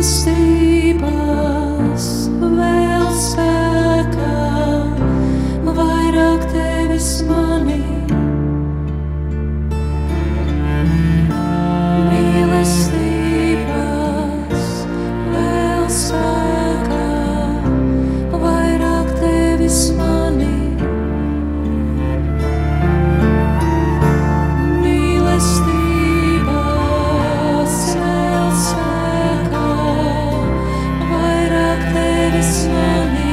Mīlestības vēl spēkā, vairāk tevis manī. Mīlestības vēl spēkā, vairāk tevis manī. Mīlestības vēl spēkā, vairāk tevis manī.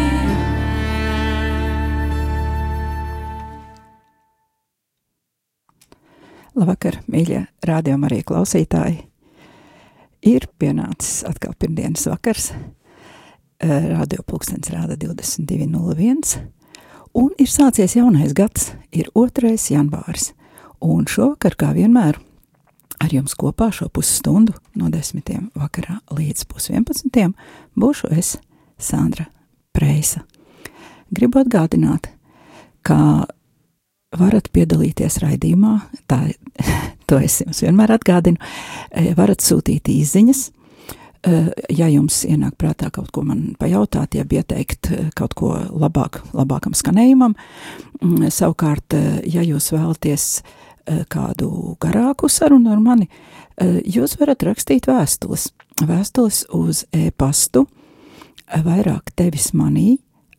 Labvakar, mīļie Radio Marija klausītāji! Ir pienācis atkal pirmdienas vakars, radio pulkstenis rāda 22:01, un ir sācies jaunais gads, ir 2. janvāris, un šovakar, kā vienmēr, ar jums kopā šo pusstundu no 10. vakarā līdz 11. būšu es, Sandra Preisa. Gribu atgādināt, ka varat piedalīties raidījumā, to es jums vienmēr atgādinu, varat sūtīt īsziņas, ja jums ienāk prātā kaut ko man pajautāt, ja ieteikt kaut ko labākam skanējumam. Savukārt, ja jūs vēlaties kādu garāku sarunu ar mani, jūs varat rakstīt vēstules uz e-pastu vairāk tevis manī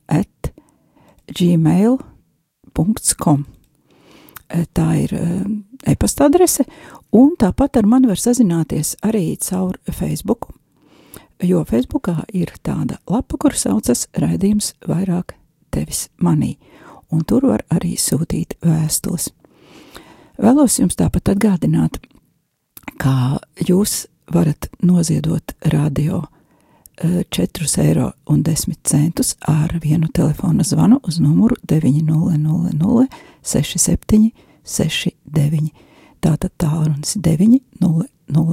@gmail.com. Tā ir e-pasta adrese, un tāpat ar mani var sazināties arī caur Facebooku, jo Facebookā ir tāda lapa, kur saucas raidījums vairāk tevis manī, un tur var arī sūtīt vēstules. Vēlos jums tāpat atgādināt, kā jūs varat noziedot radio 4,10 € ar vienu telefona zvanu uz numuru 900 6769. Tātad tālrunis 900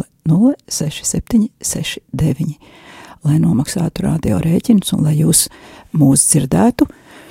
6769. Lai nomaksātu radio rēķinus un lai jūs mūs dzirdētu,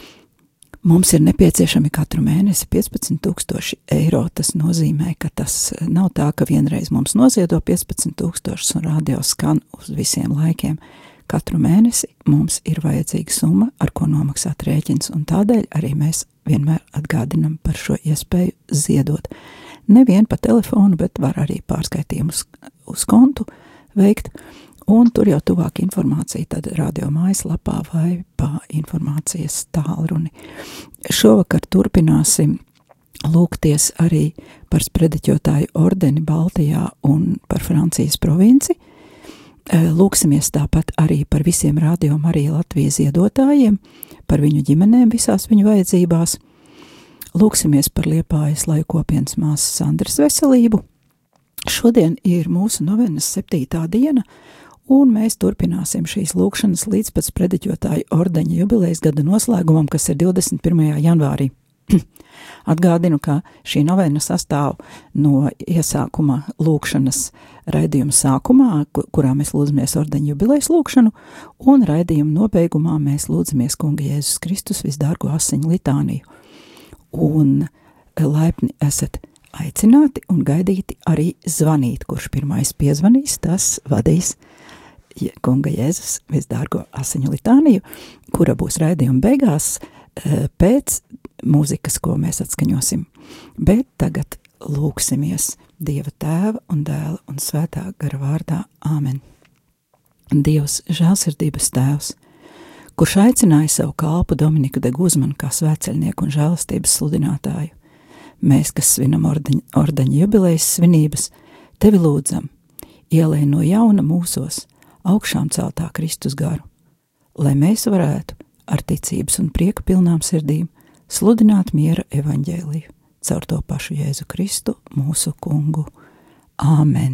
mums ir nepieciešami katru mēnesi 15,000 €. Tas nozīmē, ka tas nav tā, ka vienreiz mums noziedo 15,000 un radio skan uz visiem laikiem. Katru mēnesi mums ir vajadzīga summa, ar ko nomaksāt rēķins, un tādēļ arī mēs vienmēr atgādinam par šo iespēju ziedot. Nevien pa telefonu, bet var arī pārskaitījumus uz kontu veikt, un tur jau tuvāk informācija tad radio mājaslapā vai pa informācijas tālruni. Šovakar turpināsim lūgties arī par sprediķotāju ordeni Baltijā un par Francijas provinci. Lūksimies tāpat arī par visiem Radio Marija Latvijas ziedotājiem, par viņu ģimenēm visās viņu vajadzībās. Lūksimies par Liepājas laikopienas māsas Sandras veselību. Šodien ir mūsu novenas 7. diena, un mēs turpināsim šīs lūkšanas līdz pat sprediķotāju ordeņa jubilejas gada noslēgumam, kas ir 21. janvārī. Atgādinu, ka šī novena sastāv no iesākuma lūkšanas raidījuma sākumā, kurā mēs lūdzamies ordeņa jubilejas lūkšanu, un raidījuma nobeigumā mēs lūdzamies Kunga Jēzus Kristus visdārgo asiņu litāniju. Un laipni esat aicināti un gaidīti arī zvanīt, kurš pirmais piezvanīs, tas vadīs Kunga Jēzus visdārgo asiņu litāniju, kura būs raidījuma beigās pēc mūzikas, ko mēs atskaņosim. Bet tagad lūksimies Dieva Tēva un Dēla un Svētā gara vārdā. Āmen. Dievs, žēlsirdības Tēvs, kurš aicināja savu kalpu Dominiku de Guzmanu kā svētceļnieku un žēlastības sludinātāju, mēs, kas svinam ordeņa jubilejas svinības, tevi lūdzam, ielej no jauna mūsos augšām celtā Kristus garu, lai mēs varētu ar ticības un prieka pilnām sirdīm sludināt miera evaņģēliju caur to pašu Jēzu Kristu, mūsu Kungu. Āmen.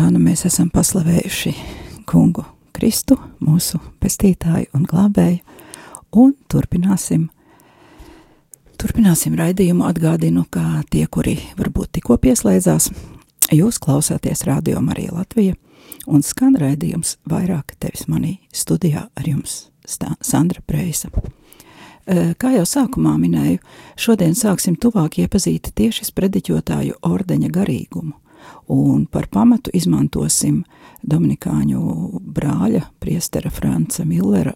tā nu mēs esam paslavējuši kungu Kristu, mūsu pestītāju un glābēju, un turpināsim raidījumu. Atgādinu, ka tie, kuri varbūt tikko pieslēdzās, jūs klausāties Radio Marija Latvija, un skan raidījums Vairāk tevis manī. Studijā ar jums Sandra Preisa. Kā jau sākumā minēju, šodien sāksim tuvāk iepazīt tieši sprediķotāju ordeņa garīgumu, un par pamatu izmantosim dominikāņu brāļa, priestera Franca Millera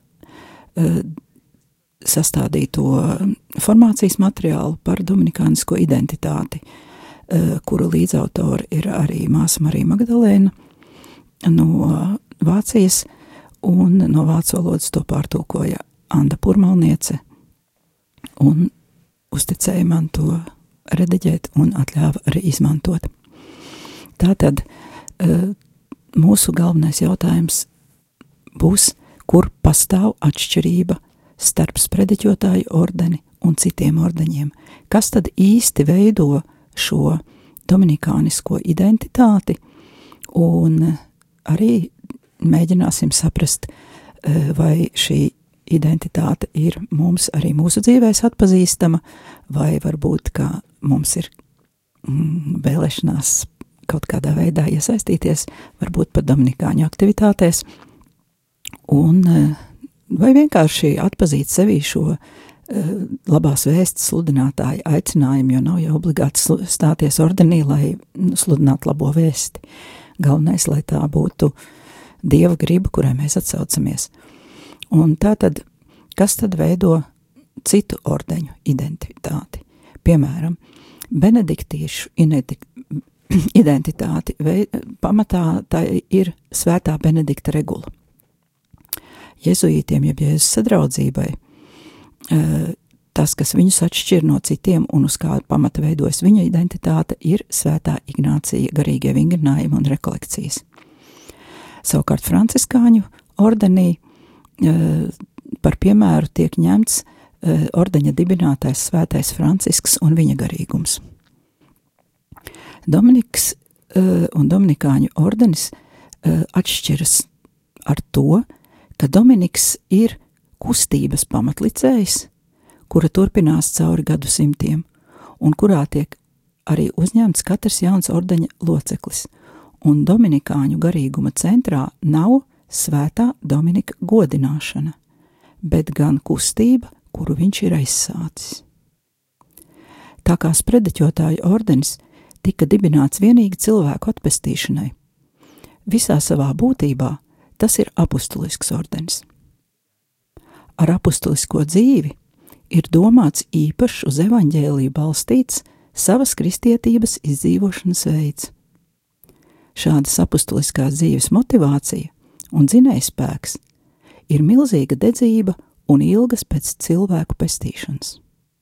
sastādīto formācijas materiālu par dominikānisko identitāti, kuru līdzautori ir arī māsa Marija Magdalēna no Vācijas, un no vācu valodas to pārtulkoja Anda Purmalniece, un uzticēja man to rediģēt un atļāva arī izmantot. Tātad mūsu galvenais jautājums būs, kur pastāv atšķirība starp sprediķotāju ordeni un citiem ordeņiem. Kas tad īsti veido šo dominikānisko identitāti, un arī mēģināsim saprast, vai šī identitāte ir mums arī mūsu dzīvēs atpazīstama, vai varbūt, ka mums ir vēlēšanās kaut kādā veidā iesaistīties, varbūt pat dominikāņu aktivitātēs, un vai vienkārši atpazīt sevī šo labās vēstas sludinātāju aicinājumu, jo nav jau obligāti stāties ordenī, lai sludinātu labo vēsti. Galvenais, lai tā būtu Dieva griba, kurai mēs atsaucamies. Un tātad, kas tad veido citu ordeņu identitāti? Piemēram, benediktiešu identitāti pamatā tā ir svētā Benedikta regula. Jezuītiem, jeb Jēzus sadraudzībai, tas, kas viņus atšķir no citiem un uz kādu pamata veidojas viņa identitāte, ir svētā Ignācija garīgie vingrinājumi un rekolekcijas. Savukārt franciskāņu ordenī par piemēru tiek ņemts ordeņa dibinātais svētais Francisks un viņa garīgums. Dominiks un dominikāņu ordenis atšķiras ar to, ka Dominiks ir kustības pamatlicējs, kura turpinās cauri gadsimtiem, un kurā tiek arī uzņemts katrs jauns ordeņa loceklis, un dominikāņu garīguma centrā nav svētā Dominika godināšana, bet gan kustība, kuru viņš ir aizsācis. Tā kā sprediķotāju ordenis tika dibināts vienīgi cilvēku atpestīšanai, visā savā būtībā tas ir apustulisks ordenis. Ar apustulisko dzīvi ir domāts īpašs uz evaņģēliju balstīts savas kristietības izdzīvošanas veids. Šādas apustuliskās dzīves motivācija un dzinējspēks ir milzīga dedzība un ilgas pēc cilvēku pestīšanas.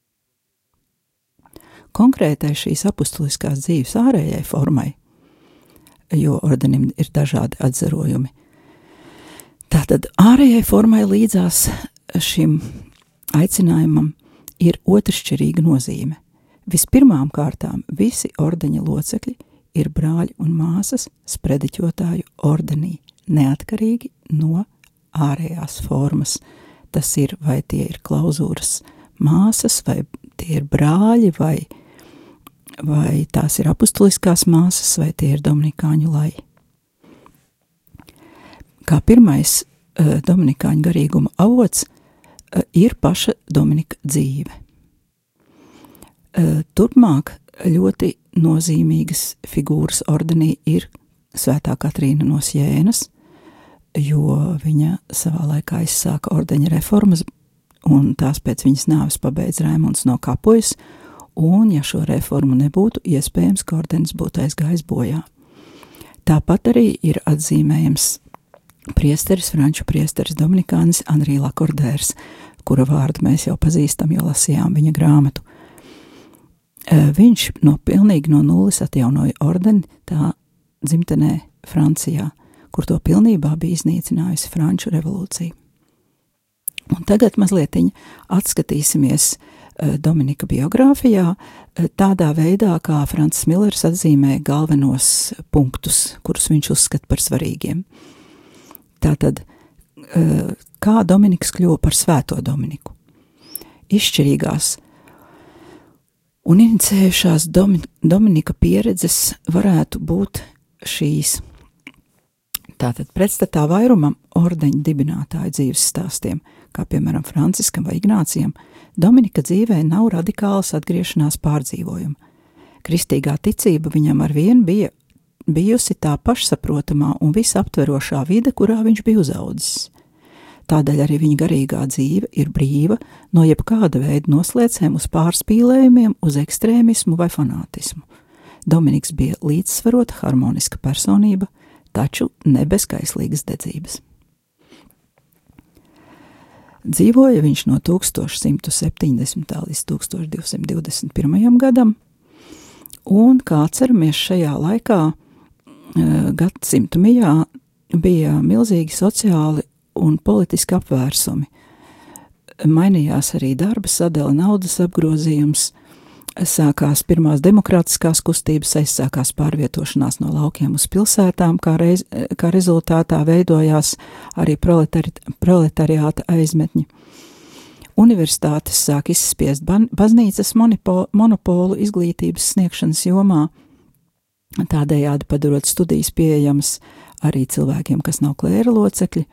Konkrētai šīs apustuliskās dzīves ārējai formai, jo ordenim ir dažādi atzarojumi, tātad ārējai formai līdzās šim aicinājumam ir otršķirīga nozīme. Vispirmām kārtām visi ordeņa locekļi ir brāļi un māsas sprediķotāju ordenī, neatkarīgi no ārējās formas. Tas ir, vai tie ir klauzūras māsas, vai tie ir brāļi, vai tās ir apustuliskās māsas, vai tie ir dominikāņu lai. Kā pirmais dominikāņu garīguma avots ir paša Dominika dzīve. Turpmāk ļoti nozīmīgas figūras ordenī ir svētā Katrīna no Sjēnas, jo viņa savā laikā izsāka ordeņa reformas, un tās pēc viņas nāves pabeidz Raimunds no Kapujas, un ja šo reformu nebūtu, iespējams, ka ordenis būtu aizgājis bojā. Tāpat arī ir atzīmējams franču priesteris dominikānis Henri Lakordērs, kura vārdu mēs jau pazīstam, jo lasījām viņa grāmatu. Viņš pilnīgi no nulles atjaunoja ordeni tā dzimtenē Francijā, kur to pilnībā bija iznīcinājusi Franču revolūcija. Un tagad mazlietiņ atskatīsimies Dominika biogrāfijā, tādā veidā, kā Francis Millers atzīmē galvenos punktus, kurus viņš uzskata par svarīgiem. Tātad, kā Dominiks kļuva par svēto Dominiku? Izšķirīgās un inicējušās Dominika pieredzes varētu būt šīs. Tātad pretstatā vairumam ordeņa dibinātāju dzīves stāstiem, kā piemēram Franciskam vai Ignācijam, Dominika dzīvē nav radikālas atgriešanās pārdzīvojuma. Kristīgā ticība viņam arvien bija bijusi tā pašsaprotamā un visaptverošā vide, kurā viņš bija uzaudzis. Tādēļ arī viņa garīgā dzīve ir brīva no jebkāda veida noslēcēm uz pārspīlējumiem, uz ekstrēmismu vai fanātismu. Dominiks bija līdzsvarota, harmoniska personība, taču ne bez kaislīgas dedzības. Dzīvoja viņš no 1170. līdz 1221. gadam, un, kā atceramies, šajā laikā gadsimta mijā bija milzīgi sociāli un politiski apvērsumi. Mainījās arī darba sadale, naudas apgrozījums, sākās pirmās demokrātiskās kustības, aizsākās pārvietošanās no laukiem uz pilsētām, kā rezultātā veidojās arī proletariāta aizmetņi. Universitātes sāk izspiest baznīcas monopolu izglītības sniegšanas jomā, tādējādi padarot studijas pieejamas arī cilvēkiem, kas nav klēra locekļi.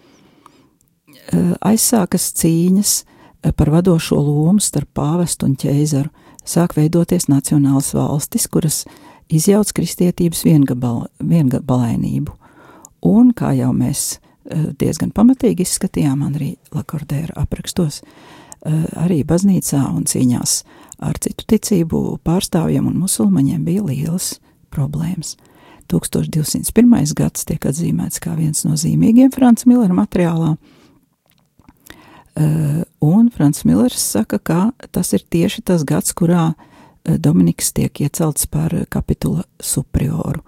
Aizsākas cīņas par vadošo lomu starp pāvestu un ķeizaru, sāk veidoties nacionālas valstis, kuras izjauc kristietības viengabalainību. Un, kā jau mēs diezgan pamatīgi izskatījām, arī Lakordēra aprakstos, arī baznīcā un cīņās ar citu ticību pārstāvjiem un musulmaņiem bija lielas problēmas. 1201. gads tiek atzīmēts kā viens no zīmīgiem Franca Millera materiālā, un Frants Millers saka, ka tas ir tieši tas gads, kurā Dominiks tiek iecelts par kapitula suprioru.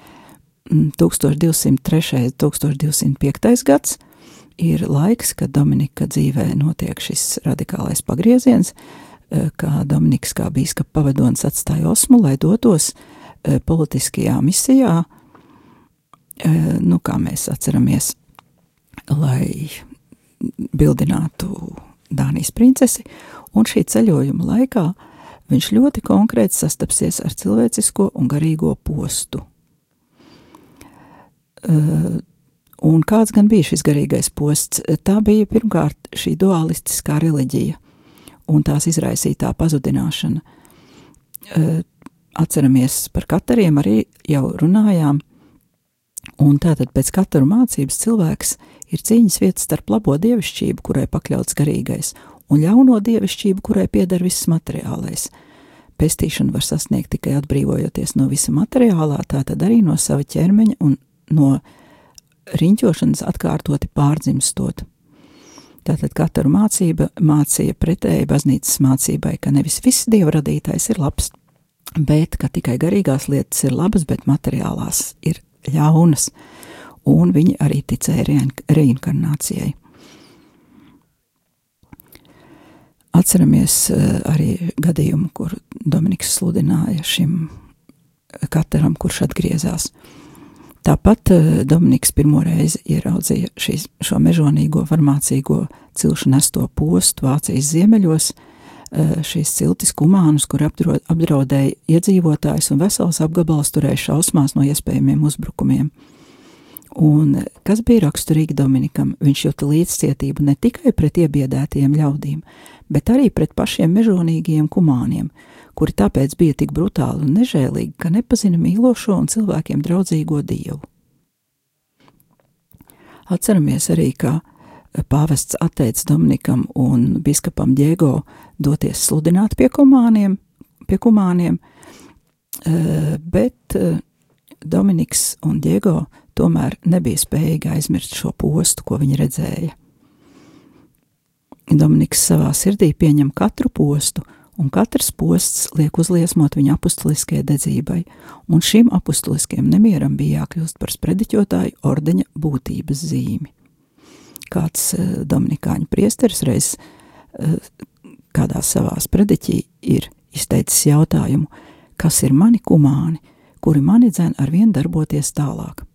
1203. 1205. gads ir laiks, kad Dominika dzīvē notiek šis radikālais pagrieziens, kā Dominiks kā bīskapa pavadonis atstāja Osmu, lai dotos politiskajā misijā, kā mēs atceramies, lai bildinātu Dānijas princesi, un šī ceļojuma laikā viņš ļoti konkrēti sastapsies ar cilvēcisko un garīgo postu. Un kāds gan bija šis garīgais posts? Tā bija pirmkārt šī dualistiskā reliģija un tās izraisītā pazudināšana. Atceramies par katariem, arī jau runājām, un tātad pēc kataru mācības cilvēks ir cīņas vieta starp labo dievišķību, kurai pakļauts garīgais, un ļauno dievišķību, kurai pieder viss materiālais. Pestīšanu var sasniegt tikai atbrīvojoties no visa materiālā, tātad arī no sava ķermeņa un no riņķošanas atkārtoti pārdzimstot. Tātad kataru mācība mācīja pretēji baznīcas mācībai, ka nevis viss dieva radītais ir labs, bet ka tikai garīgās lietas ir labas, bet materiālās ir ļaunas, un viņi arī ticēja reinkarnācijai. Atceramies arī gadījumu, kur Dominiks sludināja šim kataram, kurš atgriezās. Tāpat Dominiks pirmo reizi ieraudzīja šo mežonīgo farmācīgo cilšu nesto postu Vācijas ziemeļos, šīs ciltis kumānus, kur apdraudēja iedzīvotājus, un vesels apgabals turēja šausmās no iespējamiem uzbrukumiem. Un kas bija raksturīgi Dominikam? Viņš jūta līdzcietību ne tikai pret iebiedētajiem ļaudīm, bet arī pret pašiem mežonīgajiem kumāniem, kuri tāpēc bija tik brutāli un nežēlīgi, ka nepazina mīlošo un cilvēkiem draudzīgo dievu. Atceramies arī, ka pāvests atteica Dominikam un biskupam Diego doties sludināt pie kumāniem, bet Dominiks un Diego tomēr nebija spējīgi aizmirst šo postu, ko viņi redzēja. Dominiks savā sirdī pieņem katru postu, un katrs posts liek uzliesmot viņa apustuliskajai dedzībai, un šim apustuliskajam nemieram bija jākļūst par sprediķotāju ordeņa būtības zīmi. Kāds dominikāņu priesteris reiz kādā savā sprediķī ir izteicis jautājumu, kas ir mani kumāni, kuri mani dzen ar vien darboties tālāk.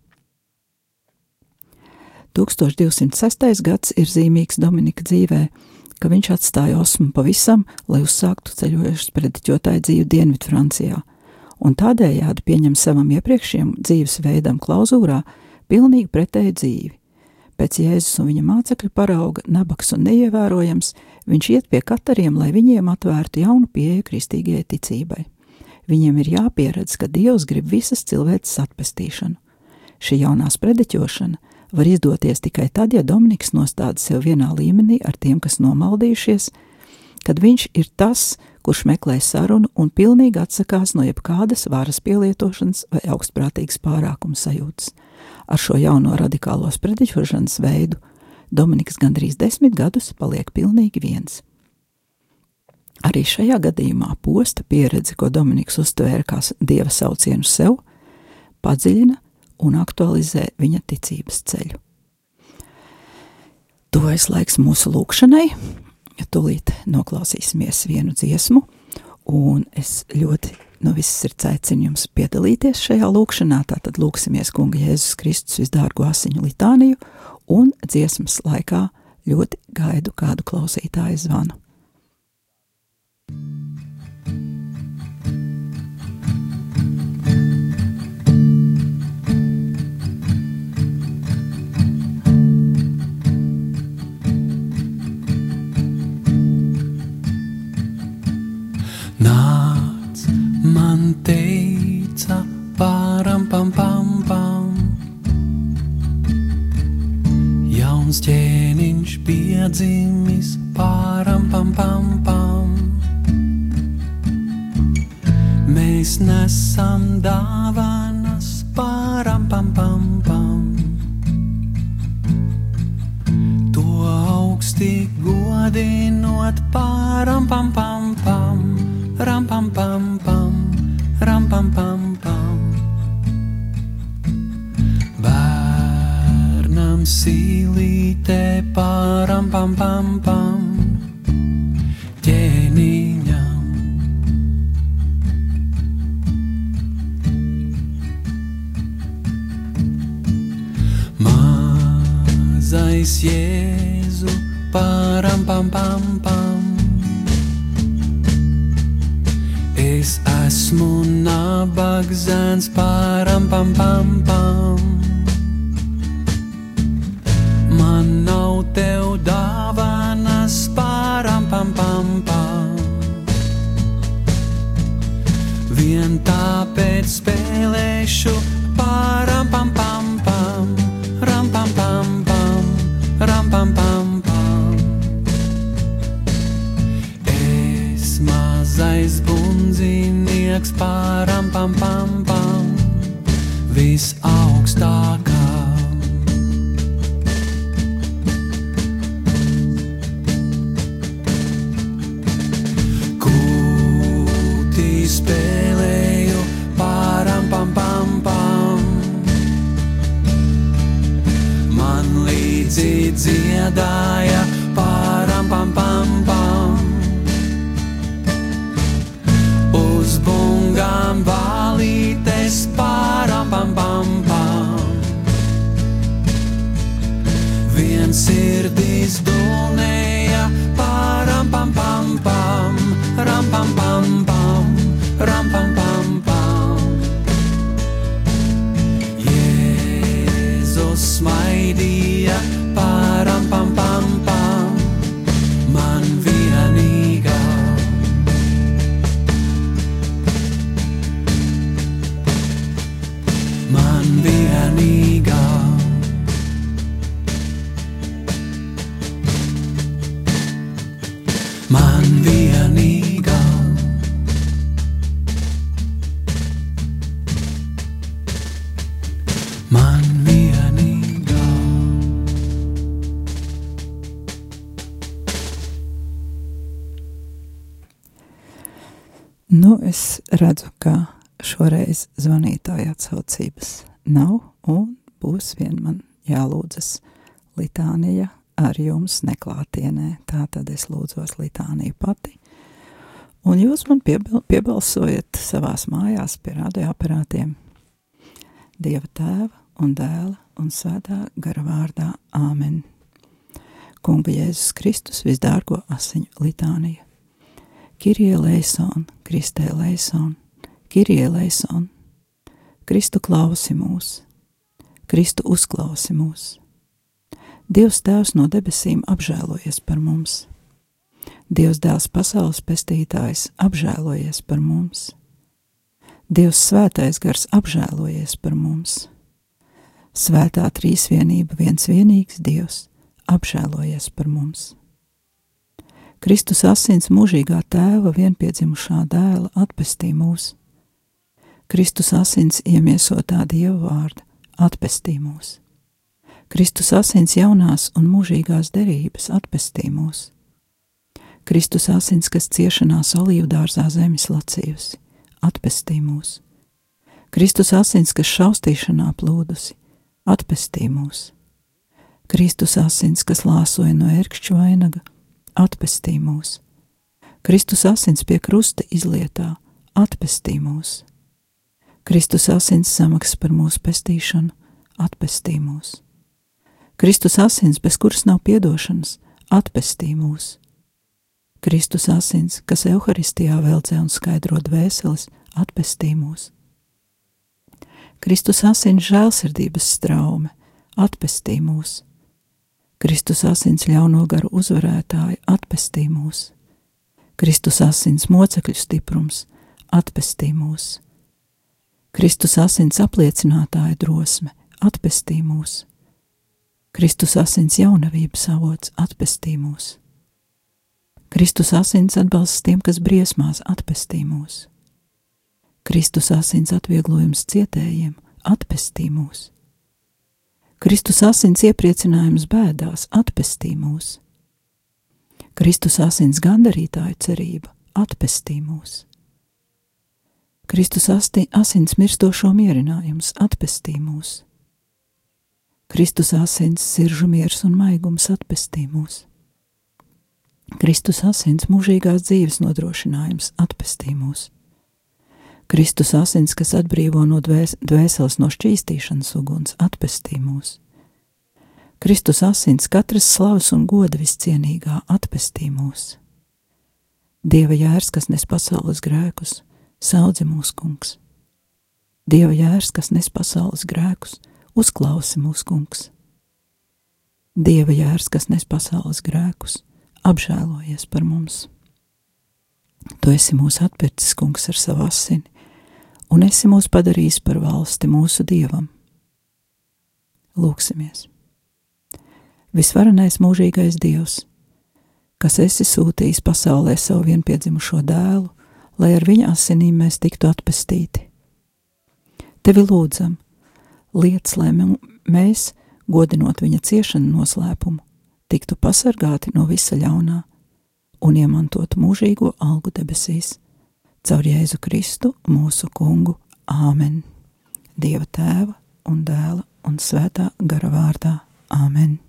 1206. gads ir zīmīgs Dominika dzīvē, ka viņš atstāja Osmu pavisam, lai uzsāktu ceļojušu sprediķotāju dzīvi Dienvidfrancijā, un tādējādi pieņem savam iepriekšējam dzīves veidam klauzūrā pilnīgi pretēju dzīvi. Pēc Jēzus un viņa mācekļu parauga, nabaks un neievērojams, viņš iet pie katariem, lai viņiem atvērtu jaunu pieeju kristīgajai ticībai. Viņiem ir jāpieredz, ka Dievs grib visas cilvēces atpestīšanu. Šī jaunā sprediķošana var izdoties tikai tad, ja Dominiks nostāda sev vienā līmenī ar tiem, kas nomaldījušies, kad viņš ir tas, kurš meklē sarunu un pilnīgi atsakās no jebkādas varas pielietošanas vai augstprātīgas pārākuma sajūtas. Ar šo jauno radikālo sprediķošanas veidu Dominiks gandrīz 10 gadus paliek pilnīgi viens. Arī šajā gadījumā posta pieredze, ko Dominiks uztvēra kā Dieva saucienu sev, padziļina un aktualizē viņa ticības ceļu. Tuvojas laiks mūsu lūkšanai, tūlīt noklausīsimies vienu dziesmu, un es ļoti no visas sirds aicinu jums piedalīties šajā lūkšanā, tātad lūksimies Kunga Jēzus Kristus visdārgo asiņu litāniju, un dziesmas laikā ļoti gaidu kādu klausītāju zvanu. Nāc, man teica, param pam pam pam, jauns ķēniņš piedzimis, param pam pam pam. Mēs nesam dāvanas, param pam pam pam. To augsti godinot, param pam pam pam. Ram pam pam pam, ram pam pam pam. Bērnam silītē param pam pam pam, ķēniņam. Mazais Jēzu param pam pam pam. Es esmu nabags zēns, param pam pam pam. Man nav tev dāvanas, param pam pam pam. Vien tāpēc spēlēšu, param pam pam pam. Ram pam pam pam, ram pam pam pam. Es mazais bundzinieks, param pam pam pam, visaugstākā. Kūtī spēlēju, param pam pam pam. Man līdzi dziedāja, param pam pam pam. Uz bungām valītes, param pam pam pam. Vien sirdīs dulnēja, param pam pam pam. Ram pam pam pam, ram pam pam pam. Jēzus smaidīja, param pam pam pam. Man vienīgā. Man vienīgā. Man vienīgā. Man vienīgā. Nu, es redzu, ka šoreiz zvanītāja atsaucības nav, un būs vien man jālūdzas litānija ar jums neklātienē. Tātad es lūdzos litāniju pati. Un jūs man piebalsojat savās mājās pie radioaparātiem. Dieva Tēva un Dēla un Svētā gara vārdā. Āmen. Kunga Jēzus Kristus visdārgo asiņu litānija. Kyrie eleison, Kristē eleison, Kyrie eleison. Kristu klausi mūs, Kristu uzklausi mūs. Dievs Tēvs no debesīm apžēlojies par mums. Dievs Dēls pasaules pestītājs apžēlojies par mums. Dievs Svētais Gars apžēlojies par mums. Svētā trīsvienība viens vienīgs Dievs apžēlojies par mums. Kristus asins mūžīgā Tēva vienpiedzimušā dēla atpestī mūs. Kristus asins iemiesotā Dieva vārda atpestī mūs. Kristus asins jaunās un mūžīgās derības atpestī mūs. Kristus asins, kas ciešanās olīvdārzā zemes lacījusi, atpestī mūs. Kristus asins, kas šaustīšanā plūdusi, atpestī mūs. Kristus asins, kas lāsoja no ērkšķu vainaga, atpestī mūs. Kristus asins pie krusta izlietā, atpestī mūs. Kristus asins samaksas par mūsu pestīšanu, atpestī mūs. Kristus asins, bez kuras nav piedošanas, atpestī mūs. Kristus asins, kas Euharistijā veldzē un skaidro dvēseles, atpestī mūs. Kristus asins žēlsirdības straume, atpestī mūs. Kristus asins ļauno garu uzvarētāja, atpestī mūs. Kristus asins mocekļu stiprums, atpestī mūs. Kristus asins apliecinātāja drosme, atpestī mūs. Kristus asins jaunavības avots, atpestī mūs. Kristus asins atbalsts tiem, kas briesmās, atpestī mūs. Kristus asins atvieglojums cietējiem, atpestī mūs. Kristus asins iepriecinājums bēdās, atpestī mūs. Kristus asins gandarītāju cerība, atpestī mūs. Kristus asins mirstošo mierinājums, atpestī mūs. Kristus asins siržu miers un maigums, atpestī mūs. Kristus asins mūžīgās dzīves nodrošinājums, atpestī mūs. Kristus asins, kas atbrīvo no dvēseles no šķīstīšanas uguns, atpestī mūs. Kristus asins katras slavas un goda viscienīgā, atpestī mūs. Dieva jērs, kas nes pasaules grēkus, saudzi mūs, kungs. Dieva jērs, kas nes pasaules grēkus, uzklausi mūs, kungs. Dieva jērs, kas nes pasaules grēkus, apžēlojies par mums. Tu esi mūs atpircis, kungs, ar savu asini, un esi mūs padarījis par valsti mūsu Dievam. Lūksimies. Visvarenais mūžīgais Dievs, kas esi sūtījis pasaulē savu vienpiedzimušo dēlu, lai ar viņa asinīm mēs tiktu atpestīti. Tevi lūdzam, liec, lai mēs, godinot viņa ciešanu noslēpumu, tiktu pasargāti no visa ļaunā un iemantotu mūžīgo algu debesīs. Caur Jēzu Kristu, mūsu kungu. Āmen. Dieva Tēva un Dēla un Svētā gara vārdā. Āmen.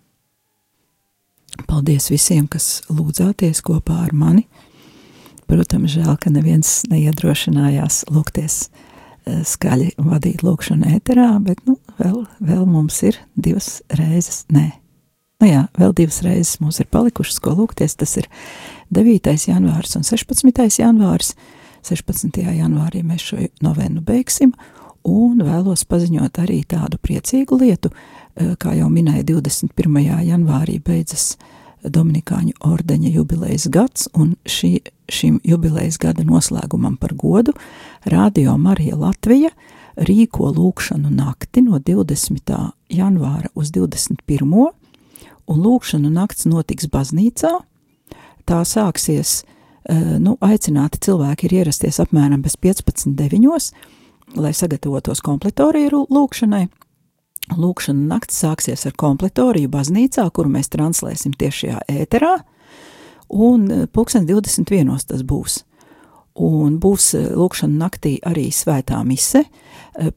Paldies visiem, kas lūdzāties kopā ar mani. Protams, žēl, ka neviens neiedrošinājās lūgties skaļi vadīt lūgšanu ēterā, bet vēl mums ir 2 reizes, vēl 2 reizes mums ir palikušas, ko lūgties. Tas ir 9. janvāris un 16. janvāris. 16. janvārī mēs šo novenu beigsim, un vēlos paziņot arī tādu priecīgu lietu, kā jau minēju, 21. janvārī beidzas Dominikāņu ordeņa jubilejas gads, un šim jubilejas gada noslēgumam par godu Radio Marija Latvija rīko lūgšanu nakti no 20. janvāra uz 21. un lūgšanu nakts notiks baznīcā. Tā sāksies, aicināti cilvēki ir ierasties apmēram bez 15:09, lai sagatavotos kompletoriju lūgšanai. Lūgšana nakts sāksies ar kompletoriju baznīcā, kuru mēs translēsim tiešajā ēterā, un 21:00 tas būs. Un būs lūgšana naktī arī svētā mise,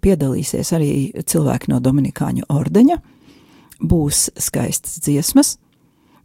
piedalīsies arī cilvēki no Dominikāņu ordeņa, būs skaistas dziesmas,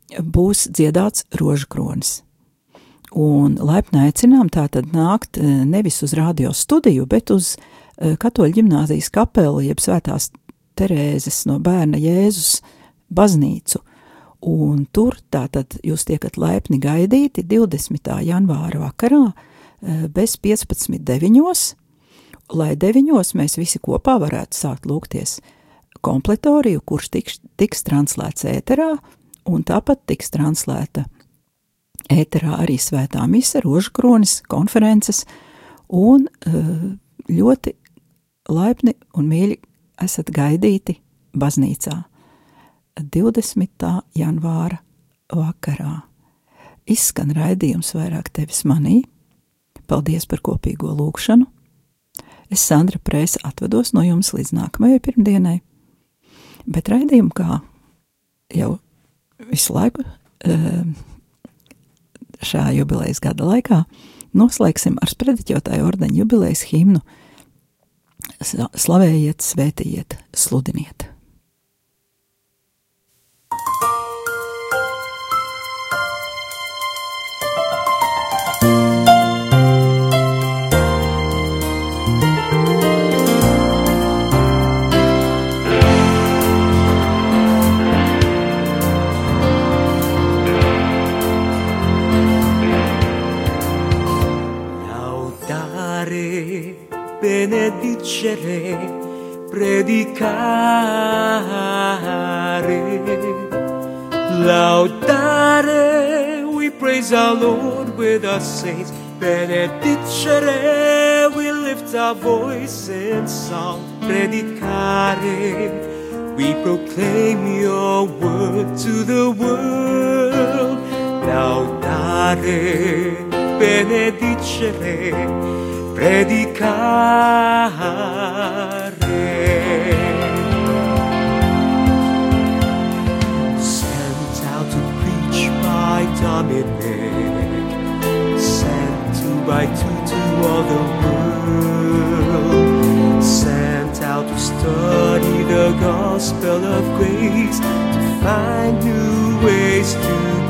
būs dziedāts rožu kronis. Un laipni aicinām tātad nākt nevis uz radio studiju, bet uz Katoļu ģimnāzijas kapeli, jeb Svētās Terēzes no Bērna Jēzus baznīcu. Un tur tātad jūs tiekat laipni gaidīti 20. janvāra vakarā bez 15.9, lai 9 mēs visi kopā varētu sākt lūgties kompletoriju, kurš tiks translēts ēterā, un tāpat tiks translēta ēterā arī svētā mise, rožu kronis, konferences, un ļoti laipni un mīļi esat gaidīti baznīcā 20. janvāra vakarā. Izskan raidījums Vairāk tevis manī. Paldies par kopīgo lūgšanu. Es, Sandra Prēsa, atvados no jums līdz nākamajai pirmdienai, bet raidījumu kā jau visu laiku šā jubilejas gada laikā noslēgsim ar Sprediķotāju ordeņa jubilejas himnu Slavējiet, svētījiet, sludiniet. Benedicere, predicare, laudare, we praise our Lord with our saints. Benedicere, we lift our voice in song. Predicare, we proclaim your word to the world. Laudare, benedicere, predicare. Sent out to preach by Dominic, sent 2 by 2 to all the world, sent out to study the gospel of grace, to find new ways to